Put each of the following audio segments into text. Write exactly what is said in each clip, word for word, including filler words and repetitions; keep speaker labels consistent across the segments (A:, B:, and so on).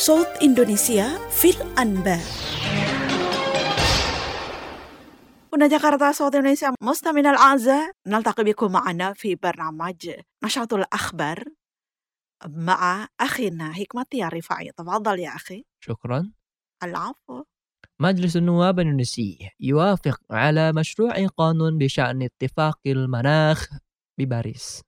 A: صوت إندونيسيا في الأنباء. هنا جاكرتا صوت إندونيسيا. مستمعينا الأعزاء، نلتقي بكم معنا في برنامج نشاط الأخبار مع أخينا حكمتي الرفاعي. تفضل يا أخي.
B: شكرا.
A: العفو.
B: مجلس النواب الإندونيسي يوافق على مشروع قانون بشأن اتفاق المناخ بباريس.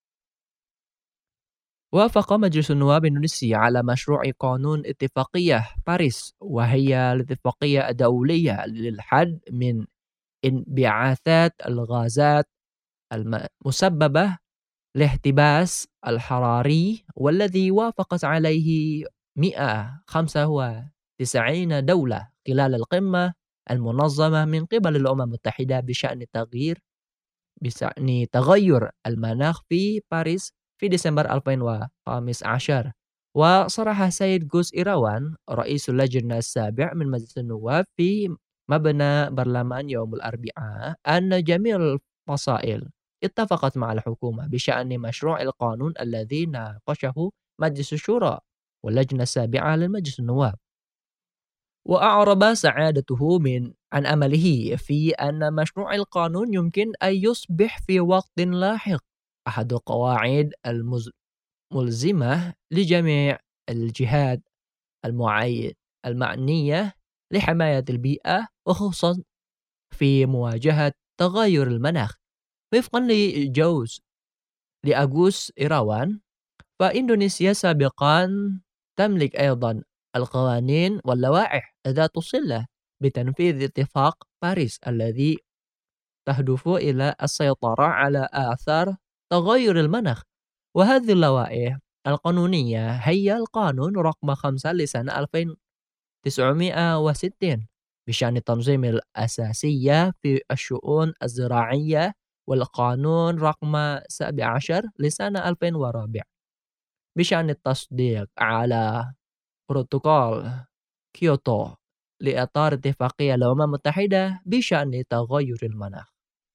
B: وافق مجلس النواب الإندونيسي على مشروع قانون اتفاقية باريس، وهي الاتفاقية الدولية للحد من انبعاثات الغازات المسببة الاحتباس الحراري، والذي وافقت عليه مئة وخمسة وتسعين دولة خلال القمة المنظمة من قبل الأمم المتحدة بشأن التغيير بشأن تغير المناخ في باريس في ديسمبر ألفين وخمسة عشر. وصرح سيد غوس إيراوان رئيس اللجنة السابع من مجلس النواب في مبنى برلمان يوم الأربعاء أن جميع الفصائل اتفقت مع الحكومة بشأن مشروع القانون الذي ناقشه مجلس الشورى واللجنة السابعة للمجلس النواب. وأعرب سعادته من عن أمله في أن مشروع القانون يمكن أن يصبح في وقت لاحق أحد القواعد الملزمة لجميع الجهات المعين المعنية لحماية البيئة، وخصوصا في مواجهة تغير المناخ. وفقا لجوز لأغوس إيراوان، فإندونيسيا سابقا تملك أيضا القوانين واللوائح ذات الصلة بتنفيذ اتفاق باريس الذي تهدف إلى السيطرة على آثار تغير المناخ. وهذه اللوائح القانونية هي القانون رقم خمسة لسنة ألف وتسعمئة وستين بشأن تنظيم الأساسية في الشؤون الزراعية، والقانون رقم سبعة عشر لسنة ألفين وأربعة بشأن التصديق على بروتوكول كيوتو لإطار اتفاقية الأمم المتحدة بشأن تغير المناخ.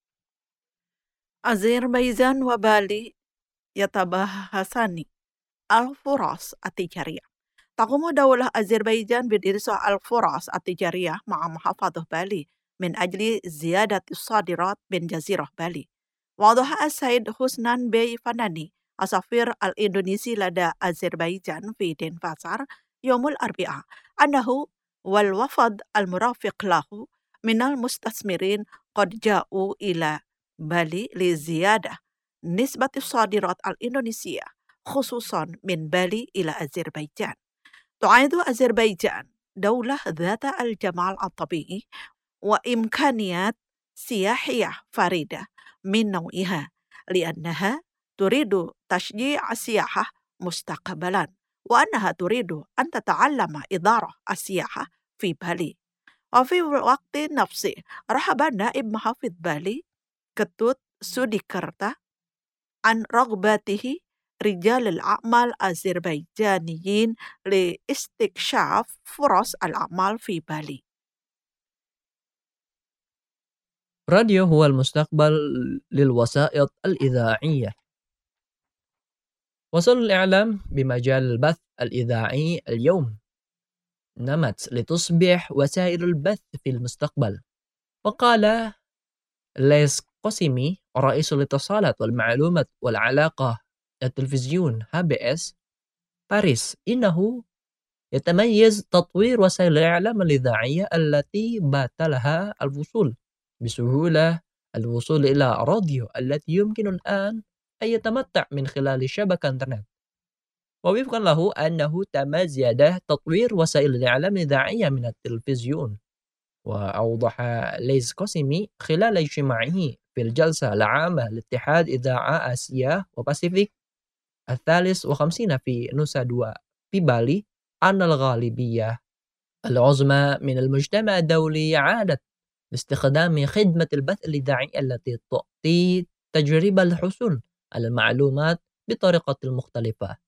A: أذربيجان وبالي يتباحثان الفرص التجارية. تقوم دولة أذربيجان بدراسة الفرص التجارية مع محافظة بالي من أجل زيادة الصادرات من جزيرة بالي. وضح السيد حسنان بي فناني السفير الإندونيسي لدى أذربيجان في دنفاسار يوم الأربعاء أنه والوفد المرافق له من المستثمرين قد جاءوا إلى بالي لزيادة نسبة الصادرات الإندونيسية خصوصا من بالي إلى أذربيجان. تعد أذربيجان دولة ذات الجمال الطبيعي وإمكانيات سياحية فريدة من نوعها، لأنها تريد تشجيع السياحة مستقبلا، وأنها تريد أن تتعلم إدارة السياحة في بالي. وفي الوقت نفسه رحب نائب محافظ بالي كتوت سوديكرتا عن رغبته رجال الأعمال الأذربيجانيين لاستكشاف فرص الأعمال في بالي.
B: راديو هو المستقبل للوسائط الإذاعية. وسائل الإعلام بمجال البث الإذاعي اليوم نمت لتصبح وسائل البث في المستقبل. وقال ليس قسيمي رئيس الاتصالات والمعلومات والعلاقة التلفزيون إتش بي إس باريس إنه يتميز تطوير وسائل الإعلام الإذاعية التي بات لها الوصول بسهولة الوصول إلى راديو التي يمكن الآن أن يتمتع من خلال شبكة إنترنت. ووفقا له أنه تم زيادة تطوير وسائل الإعلام الإذاعية من التلفزيون. وأوضح ليز قاسمي خلال اجتماعه في الجلسة العامة لاتحاد إذاعة آسيا وباسيفيك الثالث وخمسين في نوسا دوا في بالي أن الغالبية العظمى من المجتمع الدولي عادت لاستخدام خدمة البث الإذاعي التي تعطي تجربة الحصول على المعلومات بطريقة مختلفة.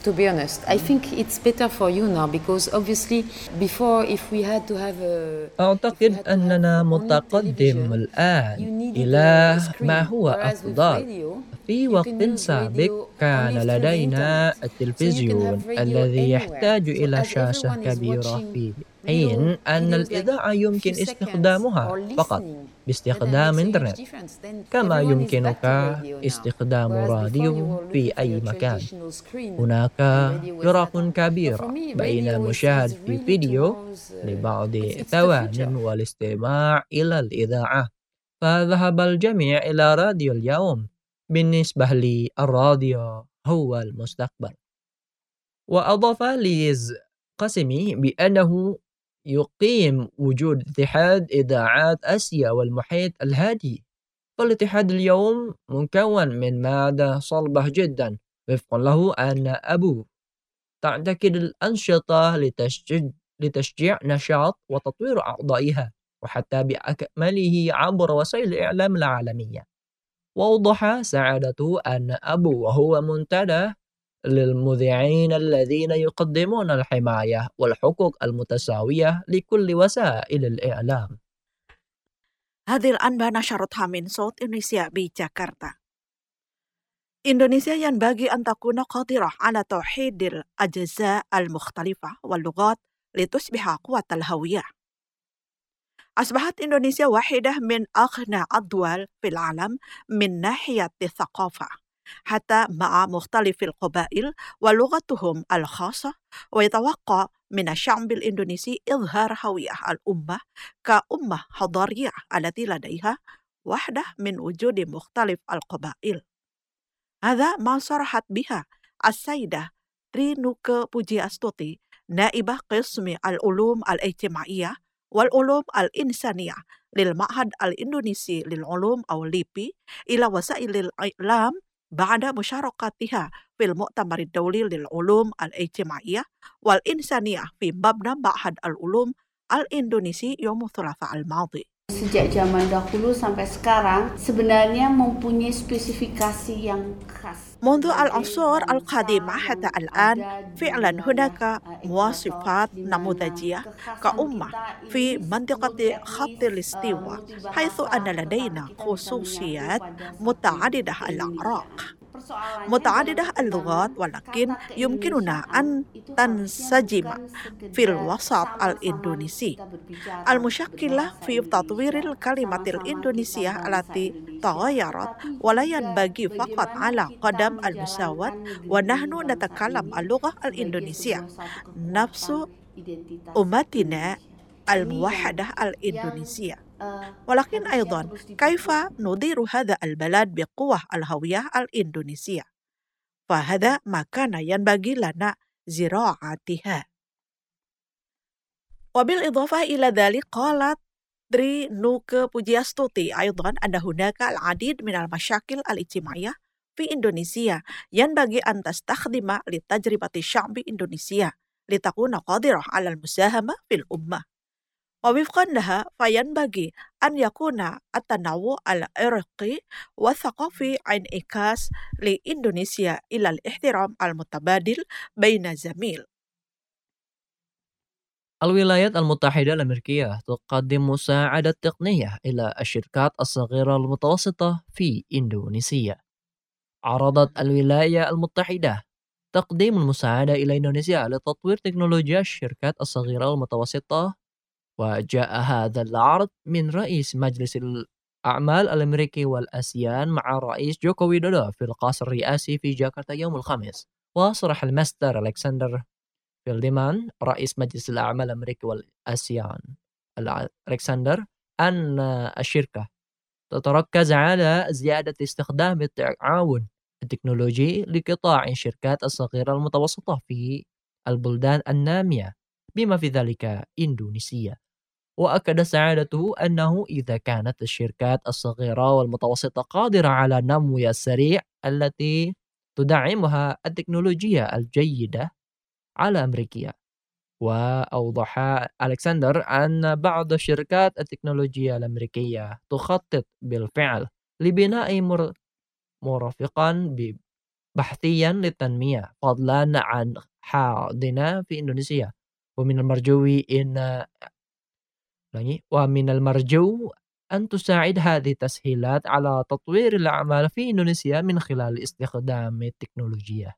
C: To be honest, I think it's better for you now because obviously before if we had to have a
B: أعتقد أننا متقدم الآن إلى ما هو أفضل. في وقت سابق كان لدينا التلفزيون الذي يحتاج إلى شاشة كبيرة، في حين أن الإذاعة يمكن استخدامها فقط باستخدام إنترنت، كما يمكنك استخدام راديو في أي مكان. هناك فرق كبيرة بين مشاهدة فيديو لبعض الثوان والاستماع إلى الإذاعة، فذهب الجميع إلى راديو اليوم. بالنسبة لي الراديو هو المستقبل. وأضاف ليز قاسمي بأنه يقيم وجود اتحاد إذاعات آسيا والمحيط الهادي، فالاتحاد اليوم مكون من مادة صلبة جدا. وفقا له أن أبو تعتقد الأنشطة لتشجيع, لتشجيع نشاط وتطوير أعضائها وحتى بأكمله عبر وسائل الإعلام العالمية. وأوضح سعادته أن أبو وهو منتدى للمذيعين الذين يقدمون الحماية والحقوق المتساوية لكل وسائل الإعلام.
A: هذه الأنباء نشرتها من صوت إندونيسيا بجاكرتا. إندونيسيا ينبغي أن تكون قادرة على توحيد الأجزاء المختلفة واللغات لتصبح قوة الهوية. أصبحت إندونيسيا واحدة من أغنى الدول في العالم من ناحية الثقافة، حتى مع مختلف القبائل ولغتهم الخاصة، ويتوقع من الشعب الإندونيسي إظهار هوية الأمة كأمة حضارية التي لديها وحدة من وجود مختلف القبائل. هذا ما صرحت بها السيدة ترينوكه بوجياستوتي، نائبة قسم العلوم الاجتماعية والعلوم الإنسانية للمعهد الإندونيسي للعلوم أو ليبي، إلى وسائل الإعلام بعد مشاركتها في المؤتمر الدولي للعلوم الاجتماعية والإنسانية في مبنى معهد العلوم الإندونيسي يوم الثلاثاء الماضي.
D: Sejak zaman dahulu sampai sekarang sebenarnya mempunyai spesifikasi yang khas.
A: منذ العصور القديمة حتى الآن فعلا هناك مواصفات نموذجية كأمة في منطقة خط الاستواء، حيث أن لدينا خصوصيات متعددة الأعراق متعددة اللغات، ولكن يمكننا أن تنسجم في الوسط الإندونيسي المشكلة في تطوير الكلمات الإندونيسية التي تغيرت، ولا ينبغي فقط على قدم المساواة ونحن نتكلم اللغة الإندونيسية نفس أمتنا الموحدة الإندونيسية، ولكن أيضا كيف ندير هذا البلد بقوة الهوية الإندونيسية، فهذا ما كان ينبغي لنا زراعتها. وبالإضافة إلى ذلك قالت ترينوكه بوجياستوتي أيضا أن هناك العديد من المشاكل الاجتماعية في إندونيسيا ينبغي أن تستخدم لتجربة الشعب الإندونيسي لتكون قادرة على المساهمة في الأمة. ووفقا لها فينبغي أن يكون التنوع العرقي والثقافي انعكاس لإندونيسيا إلى الاحترام المتبادل بين زميل.
B: الولايات المتحدة الأمريكية تقدم مساعدة تقنية إلى الشركات الصغيرة والمتوسطة في إندونيسيا. عرضت الولايات المتحدة تقديم المساعدة إلى إندونيسيا لتطوير تكنولوجيا الشركات الصغيرة والمتوسطة، وجاء هذا العرض من رئيس مجلس الأعمال الأمريكي والآسيان مع الرئيس جوكو ويدودو في القصر الرئاسي في جاكرتا يوم الخميس. وصرح المستر ألكسندر فيلدمان رئيس مجلس الأعمال الأمريكي والآسيان ألكسندر أن الشركة تتركز على زيادة استخدام التعاون التكنولوجي لقطاع الشركات الصغيرة والمتوسطة في البلدان النامية بما في ذلك إندونيسيا. وأكد سعادته أنه إذا كانت الشركات الصغيرة والمتوسطة قادرة على النمو السريع التي تدعمها التكنولوجيا الجيدة على أمريكا. وأوضح ألكسندر أن بعض الشركات التكنولوجيا الأمريكية تخطط بالفعل لبناء مرافقا بحثيا للتنمية فضلا عن حاضنة في إندونيسيا. ومن المرجو إن ومن المرجو أن تساعد هذه التسهيلات على تطوير الأعمال في إندونيسيا من خلال استخدام التكنولوجيا.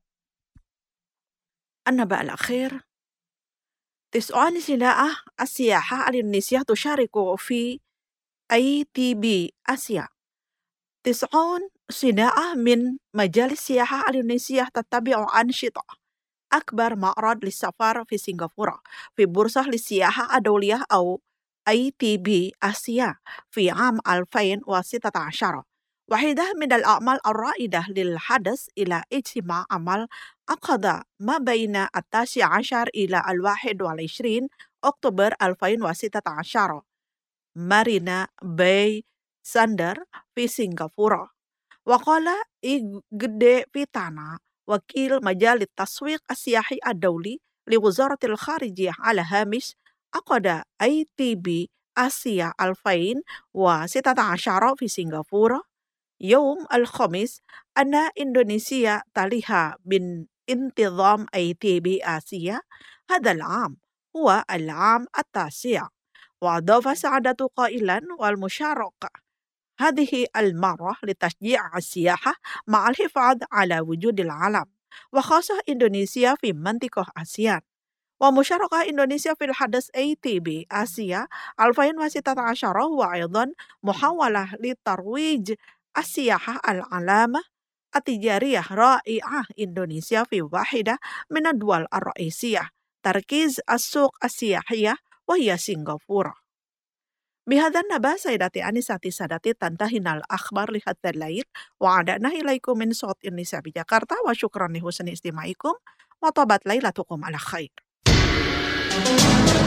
A: النبأ الأخير: تسعون صناعة السياحة الإندونيسية تشارك في أي تي بي آسيا. تسعون صناعة من مجال السياحة الإندونيسية تتبع أنشطة أكبر معرض للسفر في سنغافورة في بورصة للسياحة الدولية أو أي تي بي آسيا في عام ألفين وستة عشر. واحدة من الأعمال الرائدة للحدث إلى اجتماع عمل عقد ما بين التاسع عشر إلى الواحد والعشرين أكتوبر ألفين وستة عشر مارينا باي ساندر في سنغافورة. وقال إيغدي فيتانا وكيل مجال التسويق السياحي الدولي لوزارة الخارجية على هامش عقد أي تي بي آسيا ألفين وستة عشر في سنغافورة يوم الخميس أن إندونيسيا تليها بانتظام أي تي بي آسيا هذا العام هو العام التاسع. وأضاف سعادته قائلا: والمشاركة هذه المرة لتشجيع السياحة مع الحفاظ على وجود العالم وخاصة إندونيسيا في منطقة آسيان. ومشاركة إندونيسيا في الحدث أي تي بي آسيا ألفين وستة عشر هو أيضا محاولة لترويج السياحة العلامة التجارية رائعة إندونيسيا في واحدة من الدول الرئيسية تركيز السوق السياحية وهي سنغافورة. بهذا النبأ سيداتي أنساتي سادتي تنتهينا الأخبار لهذا الليل وعدنا إليكم من صوت إندونيسيا بجاكرتا وشكرا لحسن استماعكم وطابت ليلتكم على خير.